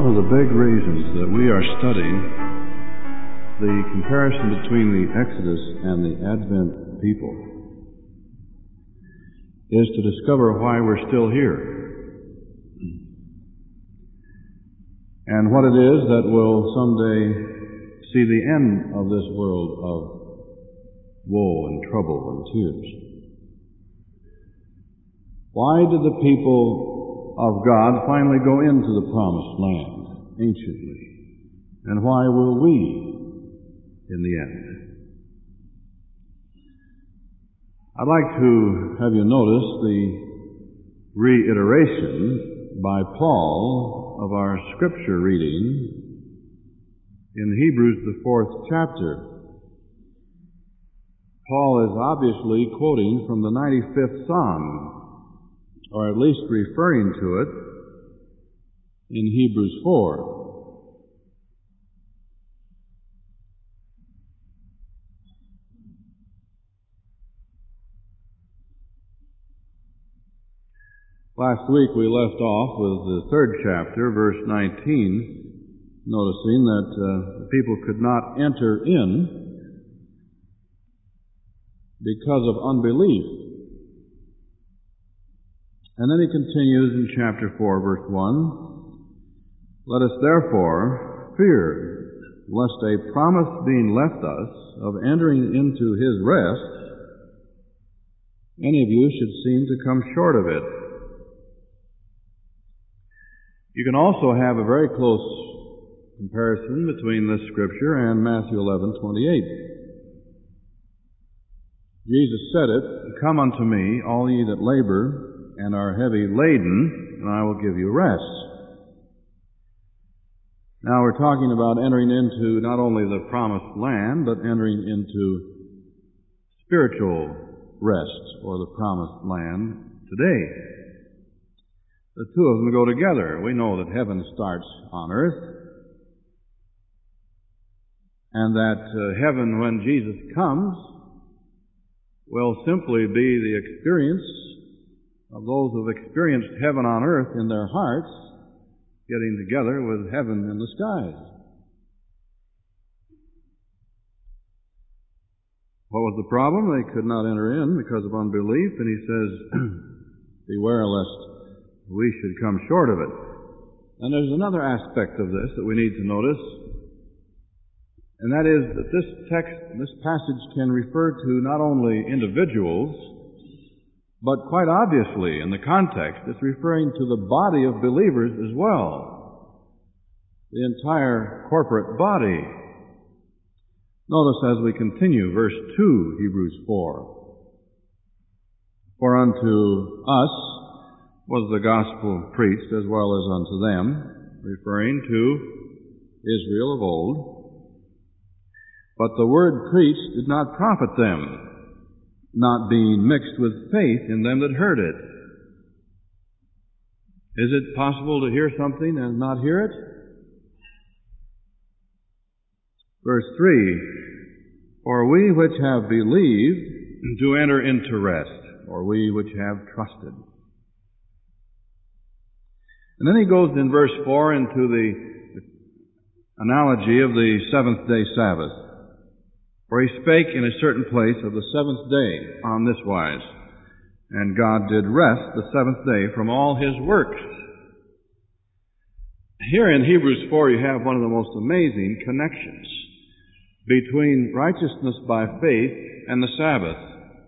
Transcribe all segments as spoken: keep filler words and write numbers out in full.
of the big reasons that we are studying the comparison between the Exodus and the Advent people is to discover why we're still here and what it is that will someday see the end of this world of woe and trouble and tears. Why did the people of God finally go into the promised land anciently? And why will we in the end? I'd like to have you notice the reiteration by Paul of our scripture reading in Hebrews, the fourth chapter. Paul is obviously quoting from the ninety-fifth Psalm, or at least referring to it in Hebrews four. Last week we left off with the third chapter, verse nineteen, noticing that uh, the people could not enter in because of unbelief. And then he continues in chapter four, verse one, "Let us therefore fear, lest a promise being left us of entering into his rest, any of you should seem to come short of it." You can also have a very close comparison between this scripture and Matthew eleven twenty-eight. Jesus said it, "Come unto me, all ye that labor and are heavy laden, and I will give you rest." Now we're talking about entering into not only the promised land, but entering into spiritual rest, or the promised land today. The two of them go together. We know that heaven starts on earth, and that uh, heaven, when Jesus comes, will simply be the experience of those who have experienced heaven on earth in their hearts, getting together with heaven in the skies. What was the problem? They could not enter in because of unbelief, and he says, beware lest we should come short of it. And there's another aspect of this that we need to notice, and that is that this text, this passage can refer to not only individuals, but quite obviously, in the context, it's referring to the body of believers as well. The entire corporate body. Notice as we continue, verse two, Hebrews four. "For unto us was the gospel preached as well as unto them," referring to Israel of old. "But the word preached did not profit them, not being mixed with faith in them that heard it." Is it possible to hear something and not hear it? Verse three, "For we which have believed do enter into rest," or we which have trusted. And then he goes in verse four into the analogy of the seventh day Sabbath. "For he spake in a certain place of the seventh day on this wise, and God did rest the seventh day from all his works." Here in Hebrews four you have one of the most amazing connections between righteousness by faith and the Sabbath.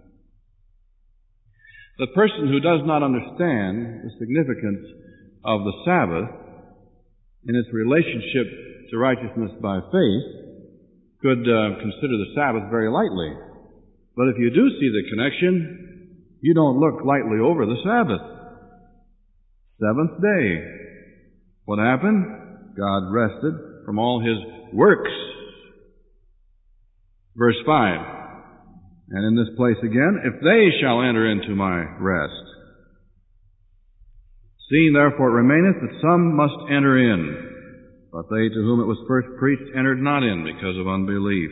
The person who does not understand the significance of the Sabbath in its relationship to righteousness by faith could uh, consider the Sabbath very lightly. But if you do see the connection, you don't look lightly over the Sabbath. Seventh day. What happened? God rested from all his works. Verse five. "And in this place again, if they shall enter into my rest. Seeing therefore it remaineth that some must enter in, but they to whom it was first preached entered not in because of unbelief."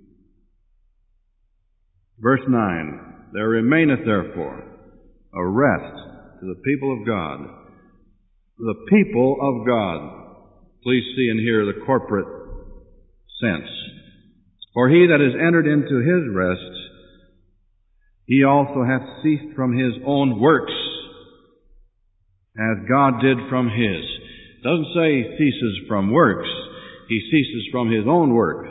Verse nine, "There remaineth therefore a rest to the people of God." The people of God. please see and hear the corporate sense. For he that is entered into his rest, he also hath ceased from his own works, as God did from his. It doesn't say he ceases from works. He ceases from his own works.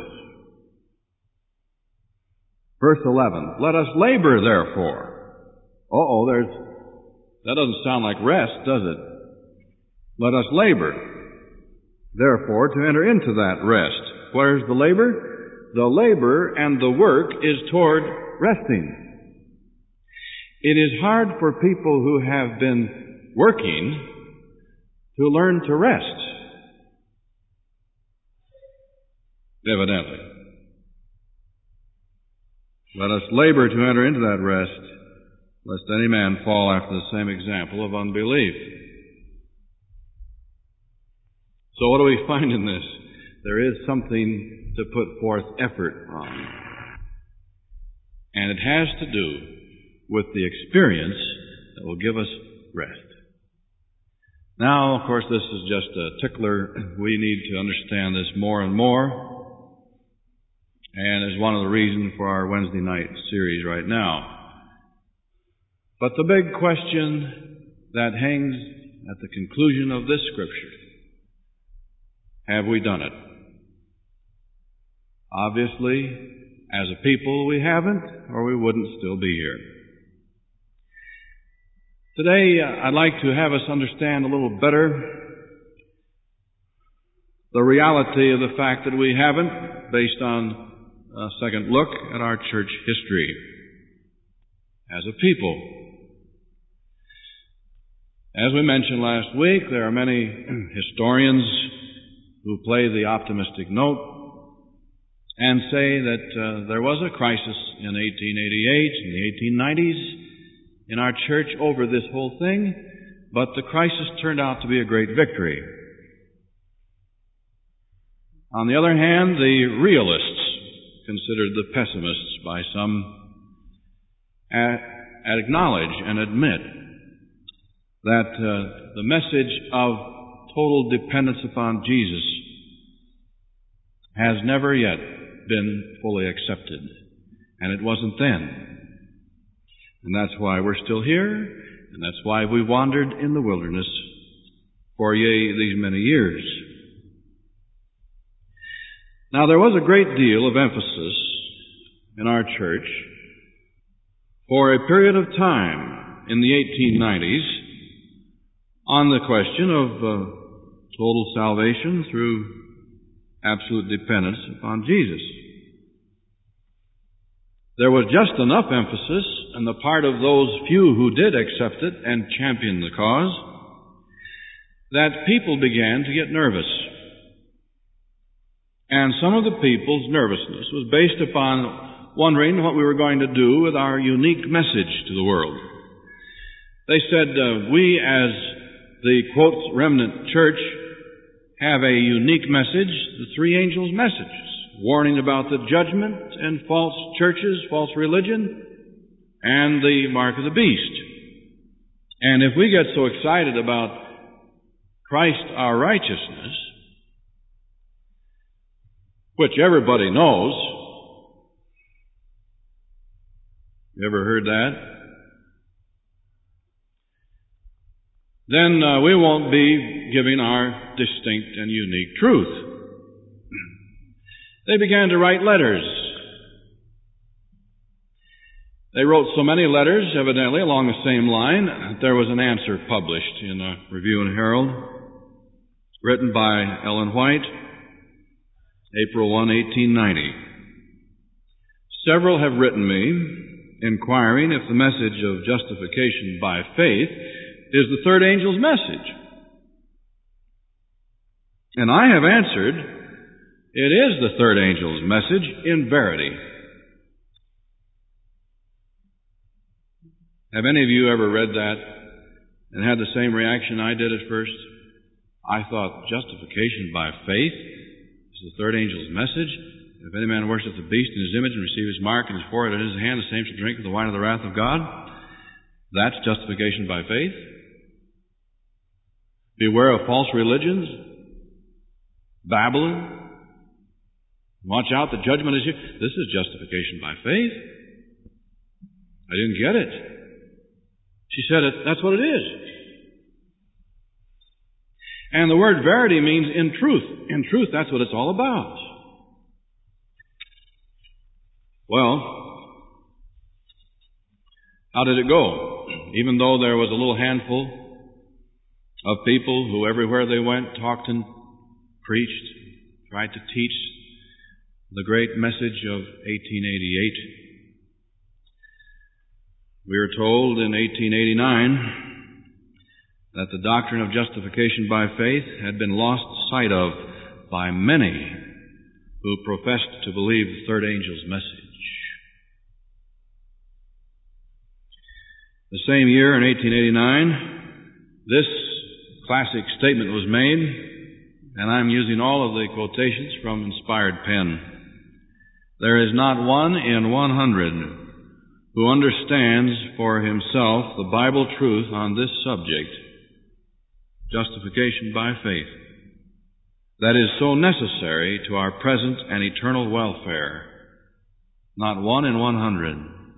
Verse eleven, let us labor, therefore. Uh-oh, there's, that doesn't sound like rest, does it? Let us labor, therefore, to enter into that rest. Where's the labor? The labor and the work is toward resting. It is hard for people who have been working to learn to rest, evidently. Let us labor to enter into that rest, lest any man fall after the same example of unbelief. So what do we find in this? There is something to put forth effort on. And it has to do with the experience that will give us rest. Now, of course, this is just a tickler. We need to understand this more and more. And is one of the reasons for our Wednesday night series right now. But the big question that hangs at the conclusion of this scripture, have we done it? Obviously, as a people, we haven't, or we wouldn't still be here. Today, I'd like to have us understand a little better the reality of the fact that we haven't, based on a second look at our church history as a people. As we mentioned last week, there are many historians who play the optimistic note and say that uh, there was a crisis in eighteen eighty-eight, in the eighteen nineties, in our church over this whole thing, but the crisis turned out to be a great victory. On the other hand, the realists, considered the pessimists by some, uh, acknowledge and admit that uh, the message of total dependence upon Jesus has never yet been fully accepted. And it wasn't then. And that's why we're still here, and that's why we wandered in the wilderness for yea, these many years. Now, there was a great deal of emphasis in our church for a period of time in the eighteen nineties on the question of uh, total salvation through absolute dependence upon Jesus. There was just enough emphasis on the part of those few who did accept it and champion the cause that people began to get nervous. And some of the people's nervousness was based upon wondering what we were going to do with our unique message to the world. They said, uh, we as the, quote, remnant church have a unique message, the three angels' message, warning about the judgment and false churches, false religion, and the mark of the beast. And if we get so excited about Christ our righteousness, which everybody knows. You ever heard that? Then uh, we won't be giving our distinct and unique truth. They began to write letters. They wrote so many letters, evidently, along the same line, that there was an answer published in a Review and Herald, written by Ellen White, April first, eighteen ninety. Several have written me, inquiring if the message of justification by faith is the third angel's message. And I have answered, it is the third angel's message in verity. Have any of you ever read that and had the same reaction I did at first? I thought justification by faith is the third angel's message. If any man worships the beast in his image and receive his mark in his forehead and in his hand, the same shall drink of the wine of the wrath of God. That's justification by faith. Beware of false religions. Babylon. Watch out, the judgment is here. This is justification by faith. I didn't get it. She said, it, that's what it is. And the word verity means in truth. In truth, that's what it's all about. Well, how did it go? Even though there was a little handful of people who everywhere they went talked and preached, tried to teach the great message of eighteen eighty-eight. We are told in eighteen eighty-nine that the doctrine of justification by faith had been lost sight of by many who professed to believe the third angel's message. The same year, in eighteen eighty-nine, this classic statement was made, and I'm using all of the quotations from inspired pen. There is not one in one hundred who understands for himself the Bible truth on this subject, justification by faith, that is so necessary to our present and eternal welfare. Not one in one hundred.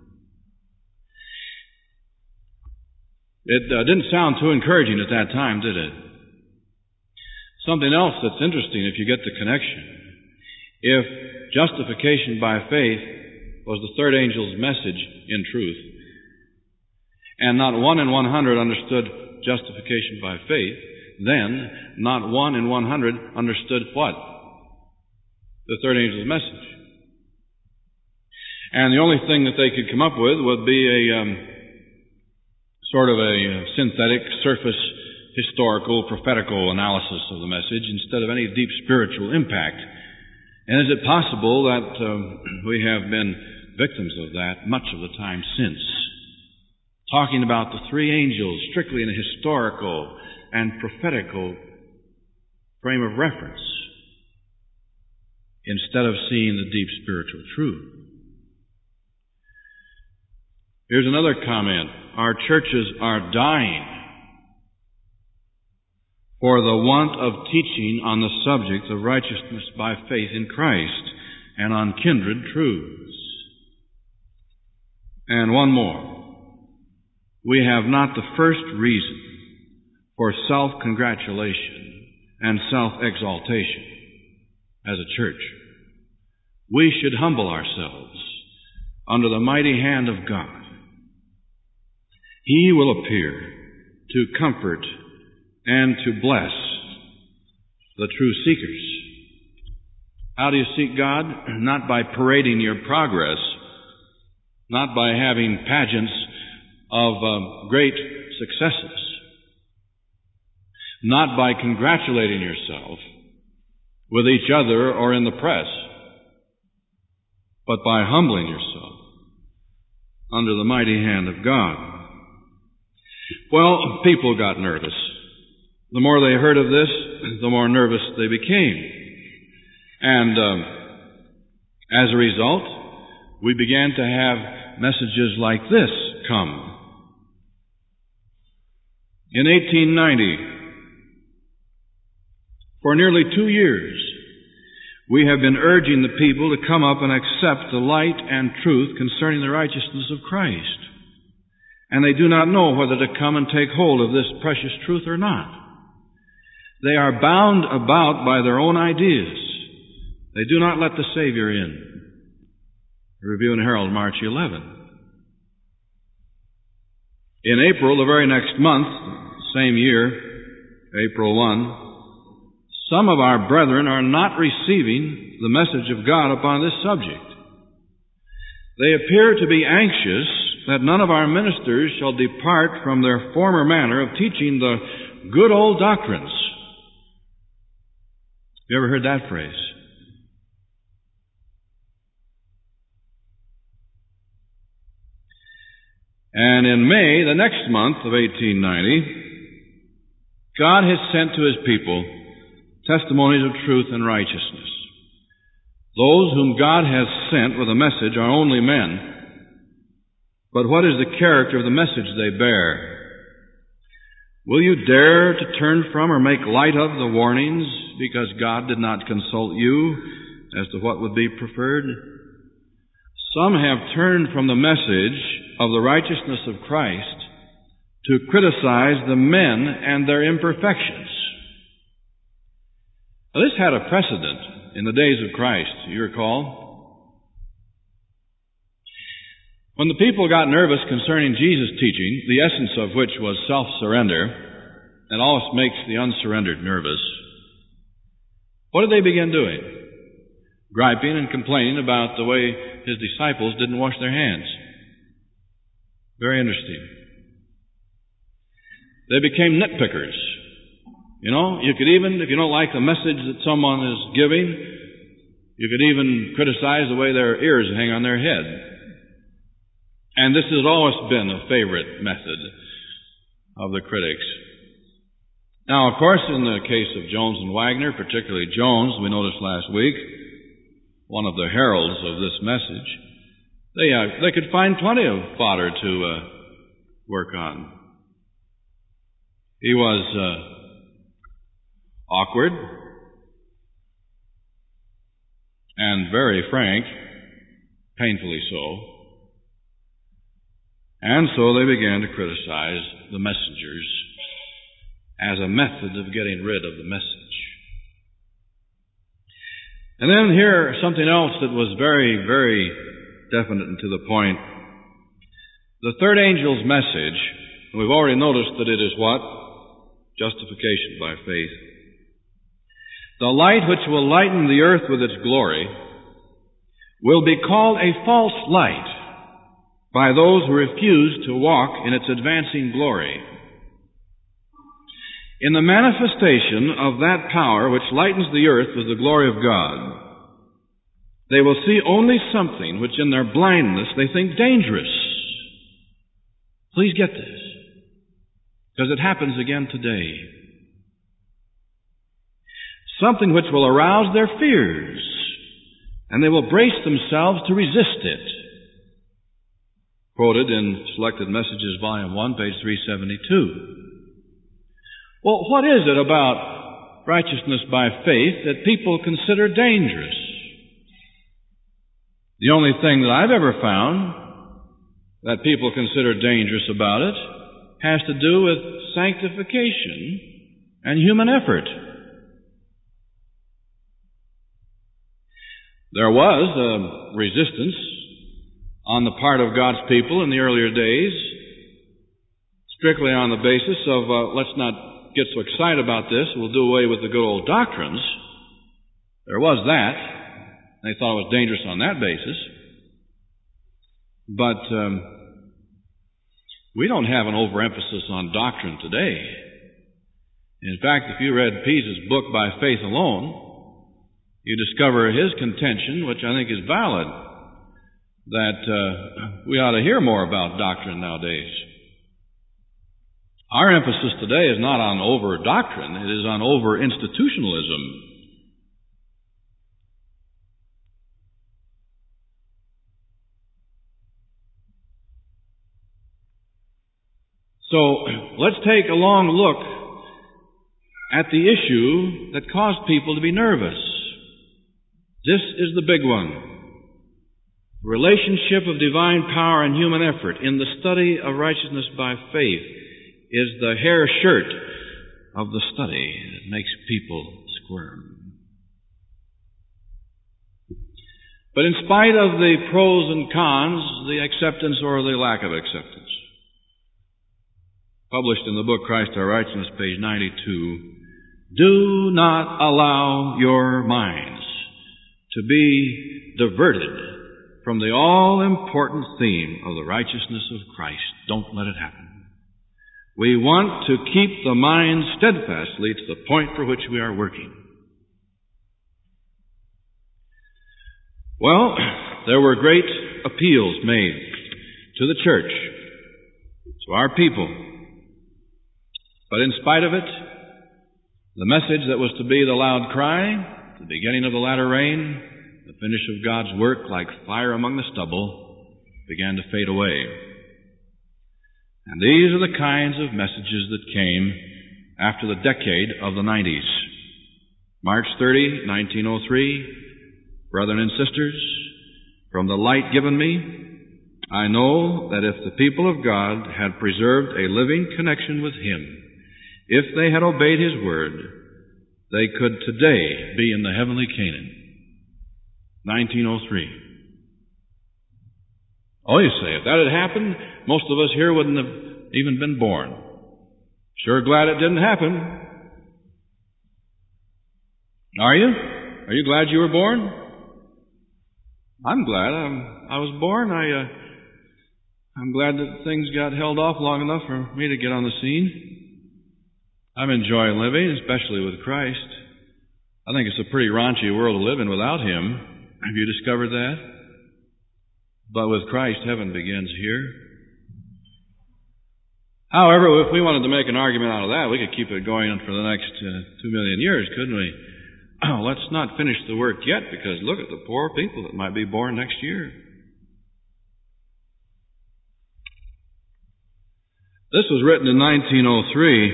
It uh, didn't sound too encouraging at that time, did it? Something else that's interesting if you get the connection. If justification by faith was the third angel's message in truth, and not one in one hundred understood justification by faith, then not one in one hundred understood what? The third angel's message. And the only thing that they could come up with would be a um, sort of a synthetic, surface, historical, prophetical analysis of the message instead of any deep spiritual impact. And is it possible that um, we have been victims of that much of the time since? Talking about the three angels strictly in a historical and prophetical frame of reference instead of seeing the deep spiritual truth. Here's another comment. Our churches are dying for the want of teaching on the subject of righteousness by faith in Christ and on kindred truths. And one more. We have not the first reason for self-congratulation and self-exaltation as a church. We should humble ourselves under the mighty hand of God. He will appear to comfort and to bless the true seekers. How do you seek God? Not by parading your progress, not by having pageants of uh, great successes, not by congratulating yourself with each other or in the press, but by humbling yourself under the mighty hand of God. Well, people got nervous. The more they heard of this, the more nervous they became. And um, as a result, we began to have messages like this come. In eighteen ninety, for nearly two years, we have been urging the people to come up and accept the light and truth concerning the righteousness of Christ. And they do not know whether to come and take hold of this precious truth or not. They are bound about by their own ideas. They do not let the Savior in. Review and Herald, March eleventh. In April, the very next month, same year, April first, some of our brethren are not receiving the message of God upon this subject. They appear to be anxious that none of our ministers shall depart from their former manner of teaching the good old doctrines. You ever heard that phrase? And in May, the next month of eighteen ninety, God has sent to His people testimonies of truth and righteousness. Those whom God has sent with a message are only men. But what is the character of the message they bear? Will you dare to turn from or make light of the warnings because God did not consult you as to what would be preferred. Some have turned from the message of the righteousness of Christ to criticize the men and their imperfections. Now, this had a precedent in the days of Christ, you recall. When the people got nervous concerning Jesus' teaching, the essence of which was self-surrender, and always makes the unsurrendered nervous, what did they begin doing? Griping and complaining about the way his disciples didn't wash their hands. Very interesting. They became nitpickers. You know, you could even, if you don't like the message that someone is giving, you could even criticize the way their ears hang on their head. And this has always been a favorite method of the critics. Now, of course, in the case of Jones and Wagner, particularly Jones, we noticed last week, one of the heralds of this message, they uh, they could find plenty of fodder to uh, work on. He was uh, awkward and very frank, painfully so. And so they began to criticize the messengers as a method of getting rid of the message. And then here, something else that was very, very definite and to the point. The third angel's message, we've already noticed that it is what? Justification by faith. The light which will lighten the earth with its glory will be called a false light by those who refuse to walk in its advancing glory. In the manifestation of that power which lightens the earth with the glory of God, they will see only something which in their blindness they think dangerous. Please get this, because it happens again today. Something which will arouse their fears, and they will brace themselves to resist it. Quoted in Selected Messages, Volume one, page three seventy-two. Well, what is it about righteousness by faith that people consider dangerous? The only thing that I've ever found that people consider dangerous about it has to do with sanctification and human effort. There was a resistance on the part of God's people in the earlier days, strictly on the basis of, uh, let's not get so excited about this, we'll do away with the good old doctrines. There was that. They thought it was dangerous on that basis. But um, we don't have an overemphasis on doctrine today. In fact, if you read Pease's book, By Faith Alone, you discover his contention, which I think is valid, that uh, we ought to hear more about doctrine nowadays. Our emphasis today is not on over-doctrine, it is on over-institutionalism. So, let's take a long look at the issue that caused people to be nervous. This is the big one. The relationship of divine power and human effort in the study of righteousness by faith is the hair shirt of the study that makes people squirm. But in spite of the pros and cons, the acceptance or the lack of acceptance, published in the book Christ Our Righteousness, page ninety-two, do not allow your minds to be diverted from the all-important theme of the righteousness of Christ. Don't let it happen. We want to keep the mind steadfastly to the point for which we are working. Well, there were great appeals made to the church, to our people. But in spite of it, the message that was to be the loud cry, the beginning of the latter rain, the finish of God's work like fire among the stubble, began to fade away. And these are the kinds of messages that came after the decade of the nineties. March thirtieth, nineteen oh three. Brethren and sisters, from the light given me, I know that if the people of God had preserved a living connection with Him, if they had obeyed His word, they could today be in the heavenly Canaan. nineteen oh three. Oh, you say, if that had happened, most of us here wouldn't have even been born. Sure glad it didn't happen. Are you? Are you glad you were born? I'm glad I'm, I was born. I, uh, I'm glad that things got held off long enough for me to get on the scene. I'm enjoying living, especially with Christ. I think it's a pretty raunchy world to live in without Him. Have you discovered that? But with Christ, heaven begins here. However, if we wanted to make an argument out of that, we could keep it going for the next uh, two million years, couldn't we? Let's not finish the work yet, because look at the poor people that might be born next year. This was written in nineteen oh three.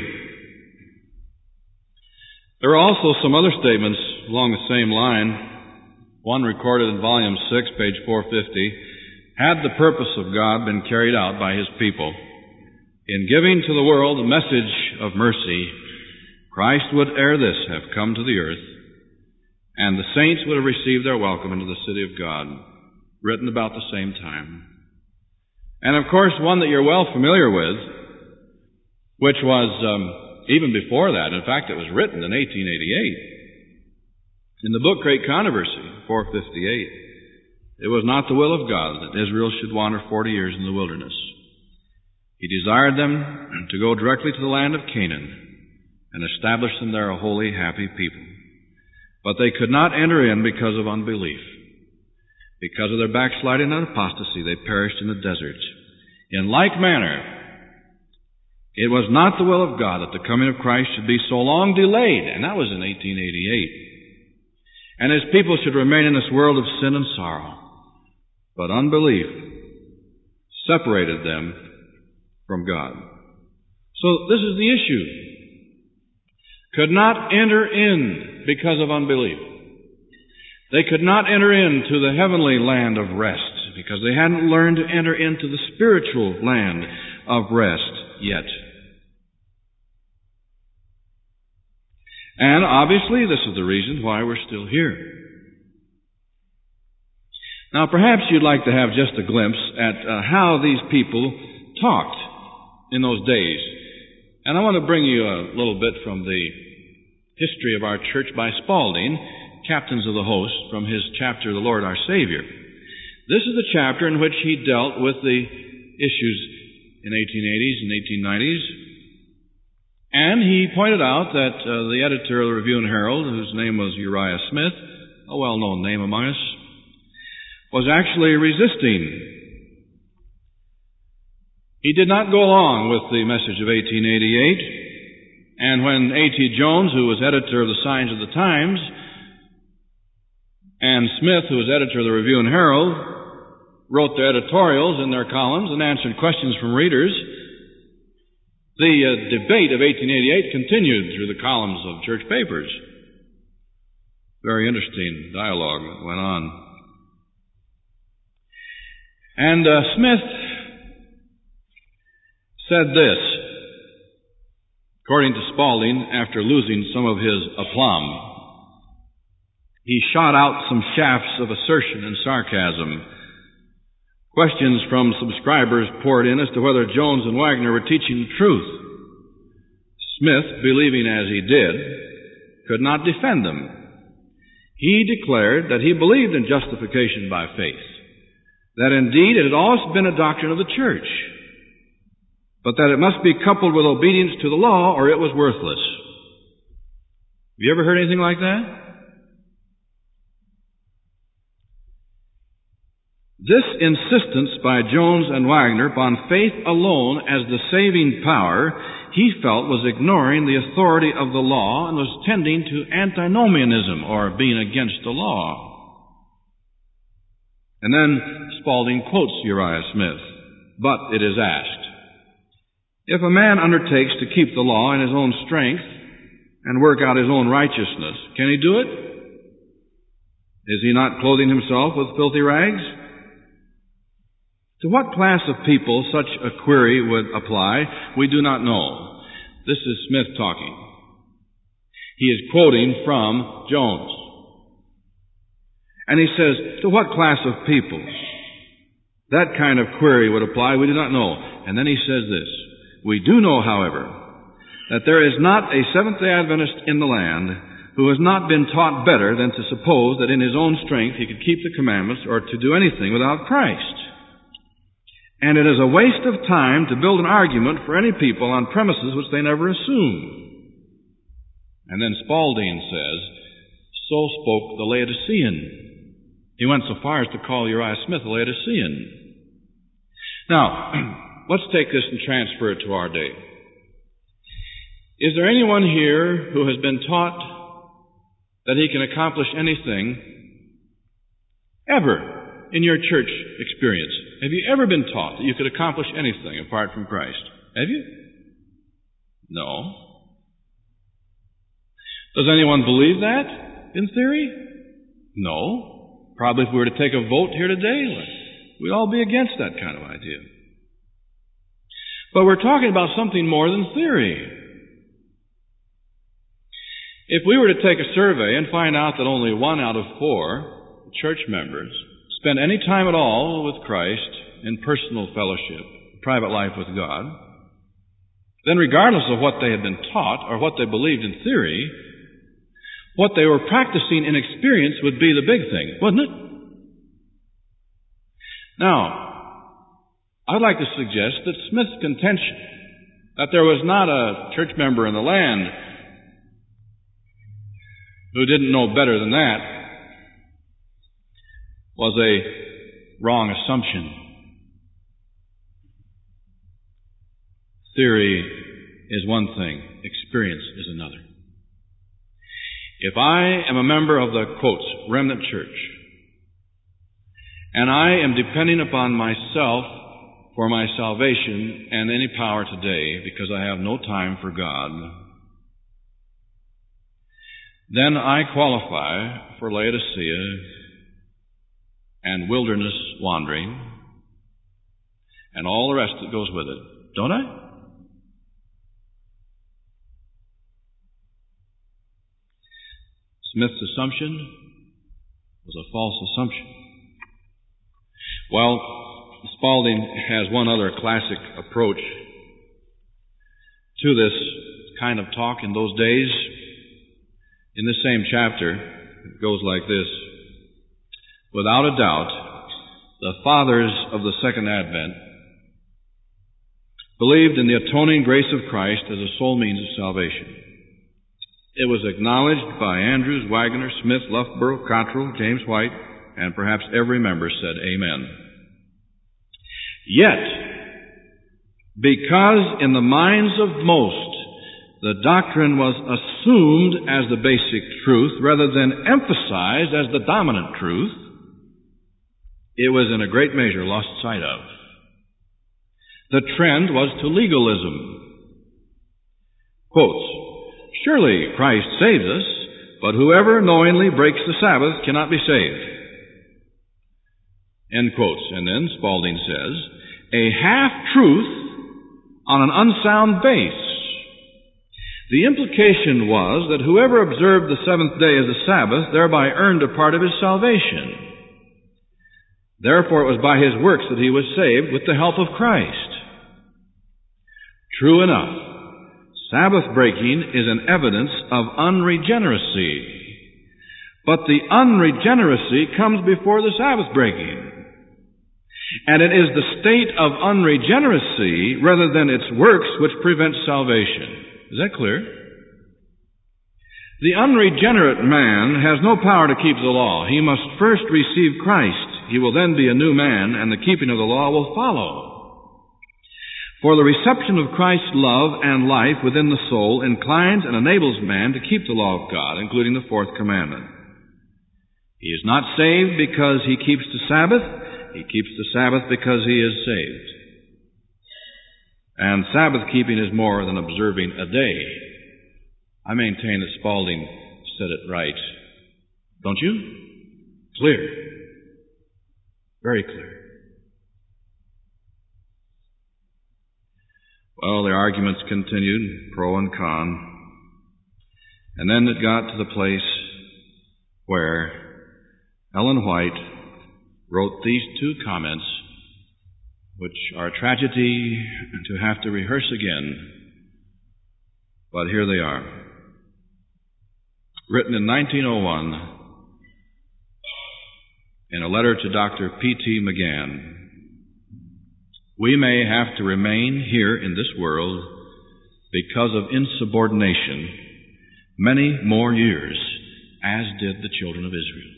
There are also some other statements along the same line. One recorded in volume six, page four fifty. Had the purpose of God been carried out by His people, in giving to the world a message of mercy, Christ would ere this have come to the earth, and the saints would have received their welcome into the city of God, written about the same time. And of course, one that you're well familiar with, which was um, even before that. In fact, it was written in eighteen eighty-eight. In the book Great Controversy, four fifty-eight. It was not the will of God that Israel should wander forty years in the wilderness. He desired them to go directly to the land of Canaan and establish them there a holy, happy people. But they could not enter in because of unbelief. Because of their backsliding and apostasy, they perished in the desert. In like manner, it was not the will of God that the coming of Christ should be so long delayed, and that was in eighteen eighty-eight. And His people should remain in this world of sin and sorrow. But unbelief separated them from God. So this is the issue. Could not enter in because of unbelief. They could not enter into the heavenly land of rest because they hadn't learned to enter into the spiritual land of rest yet. And obviously this is the reason why we're still here. Now, perhaps you'd like to have just a glimpse at uh, how these people talked in those days. And I want to bring you a little bit from the history of our church by Spalding, Captains of the Host, from his chapter, The Lord Our Savior. This is the chapter in which he dealt with the issues in eighteen eighties and eighteen nineties. And he pointed out that uh, the editor of the Review and Herald, whose name was Uriah Smith, a well-known name among us, was actually resisting. He did not go along with the message of eighteen eighty-eight, and when A T Jones, who was editor of the Signs of the Times, and Smith, who was editor of the Review and Herald, wrote their editorials in their columns and answered questions from readers, the uh, debate of eighteen eighty-eight continued through the columns of church papers. Very interesting dialogue that went on. And uh, Smith said this, according to Spalding, after losing some of his aplomb. He shot out some shafts of assertion and sarcasm. Questions from subscribers poured in as to whether Jones and Wagner were teaching the truth. Smith, believing as he did, could not defend them. He declared that he believed in justification by faith, that indeed it had always been a doctrine of the church, but that it must be coupled with obedience to the law or it was worthless. Have you ever heard anything like that? This insistence by Jones and Wagner upon faith alone as the saving power, he felt was ignoring the authority of the law and was tending to antinomianism, or being against the law. And then Spalding quotes Uriah Smith, but it is asked, if a man undertakes to keep the law in his own strength, and work out his own righteousness. Can he do it? Is he not clothing himself with filthy rags? To what class of people such a query would apply, we do not know. This is Smith talking. He is quoting from Jones. And he says, to what class of people that kind of query would apply, we do not know. And then he says this, we do know, however, that there is not a Seventh-day Adventist in the land who has not been taught better than to suppose that in his own strength he could keep the commandments or to do anything without Christ. And it is a waste of time to build an argument for any people on premises which they never assume. And then Spalding says, so spoke the Laodicean. He went so far as to call Uriah Smith a Laodicean. Now, let's take this and transfer it to our day. Is there anyone here who has been taught that he can accomplish anything ever in your church experience? Have you ever been taught that you could accomplish anything apart from Christ? Have you? No. Does anyone believe that in theory? No. Probably if we were to take a vote here today, we'd all be against that kind of idea. But we're talking about something more than theory. If we were to take a survey and find out that only one out of four church members spend any time at all with Christ in personal fellowship, private life with God, then regardless of what they had been taught or what they believed in theory, what they were practicing in experience would be the big thing, wouldn't it? Now, I'd like to suggest that Smith's contention that there was not a church member in the land who didn't know better than that was a wrong assumption. Theory is one thing, experience is another. If I am a member of the, quotes, remnant church, and I am depending upon myself for my salvation and any power today because I have no time for God, then I qualify for Laodicea and wilderness wandering and all the rest that goes with it, don't I? Smith's assumption was a false assumption. Well, Spalding has one other classic approach to this kind of talk in those days. In this same chapter, it goes like this. Without a doubt, the fathers of the Second Advent believed in the atoning grace of Christ as a sole means of salvation. It was acknowledged by Andrews, Waggoner, Smith, Loughborough, Cottrell, James White, and perhaps every member said amen. Yet, because in the minds of most, the doctrine was assumed as the basic truth rather than emphasized as the dominant truth, it was in a great measure lost sight of. The trend was to legalism. Quotes, surely Christ saves us, but whoever knowingly breaks the Sabbath cannot be saved. End quotes. And then Spalding says, a half-truth on an unsound base. The implication was that whoever observed the seventh day as a Sabbath thereby earned a part of his salvation. Therefore it was by his works that he was saved with the help of Christ. True enough, Sabbath breaking is an evidence of unregeneracy. But the unregeneracy comes before the Sabbath breaking. And it is the state of unregeneracy rather than its works which prevents salvation. Is that clear? The unregenerate man has no power to keep the law. He must first receive Christ. He will then be a new man, and the keeping of the law will follow. For the reception of Christ's love and life within the soul inclines and enables man to keep the law of God, including the fourth commandment. He is not saved because he keeps the Sabbath. He keeps the Sabbath because he is saved. And Sabbath keeping is more than observing a day. I maintain that Spaulding said it right. Don't you? Clear. Very clear. Well, the arguments continued, pro and con, and then it got to the place where Ellen White wrote these two comments, which are a tragedy to have to rehearse again, but here they are. Written in nineteen oh one in a letter to Doctor P T McGann. We may have to remain here in this world because of insubordination many more years, as did the children of Israel.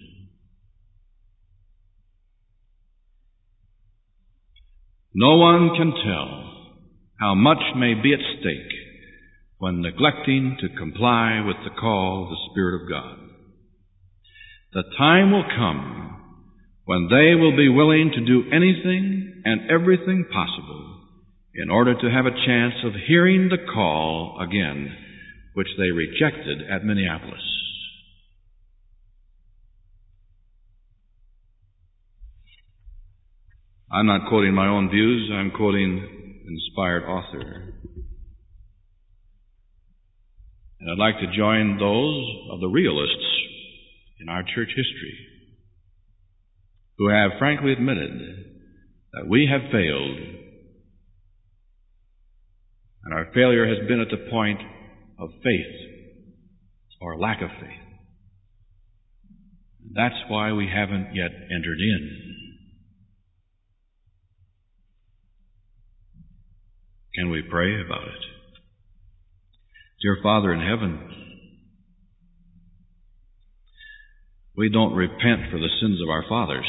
No one can tell how much may be at stake when neglecting to comply with the call of the Spirit of God. The time will come when they will be willing to do anything and everything possible in order to have a chance of hearing the call again, which they rejected at Minneapolis. I'm not quoting my own views, I'm quoting an inspired author. And I'd like to join those of the realists in our church history who have frankly admitted that we have failed, and our failure has been at the point of faith or lack of faith. That's why we haven't yet entered in. Can we pray about it? Dear Father in heaven, we don't repent for the sins of our fathers.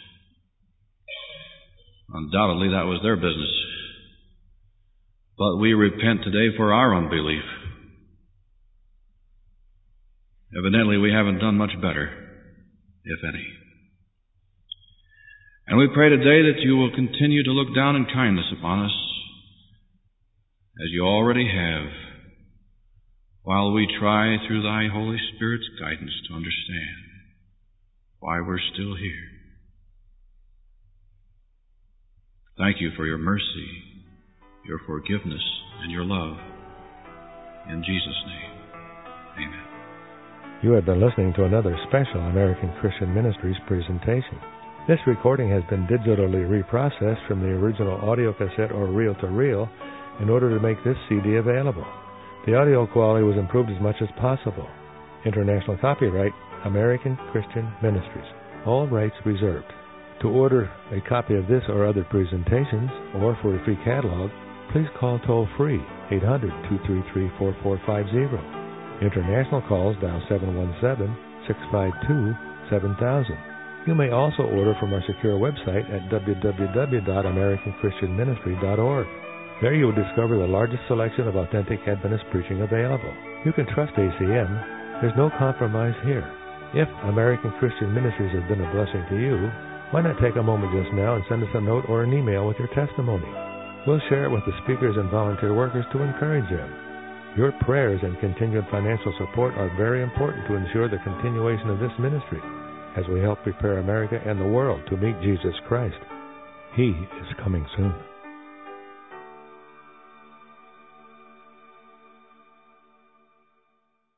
Undoubtedly, that was their business. But we repent today for our unbelief. Evidently, we haven't done much better, if any. And we pray today that you will continue to look down in kindness upon us, as you already have, while we try through thy Holy Spirit's guidance to understand why we're still here. Thank you for your mercy, your forgiveness, and your love. In Jesus' name, amen. You have been listening to another special American Christian Ministries presentation. This recording has been digitally reprocessed from the original audio cassette or reel-to-reel in order to make this C D available. The audio quality was improved as much as possible. International copyright, American Christian Ministries. All rights reserved. To order a copy of this or other presentations, or for a free catalog, please call toll-free eight hundred, two three three, four four five zero. International calls dial seven one seven, six five two, seven thousand. You may also order from our secure website at w w w dot american christian ministry dot org. There you will discover the largest selection of authentic Adventist preaching available. You can trust A C M. There's no compromise here. If American Christian Ministries has been a blessing to you, why not take a moment just now and send us a note or an email with your testimony? We'll share it with the speakers and volunteer workers to encourage them. Your prayers and continued financial support are very important to ensure the continuation of this ministry as we help prepare America and the world to meet Jesus Christ. He is coming soon.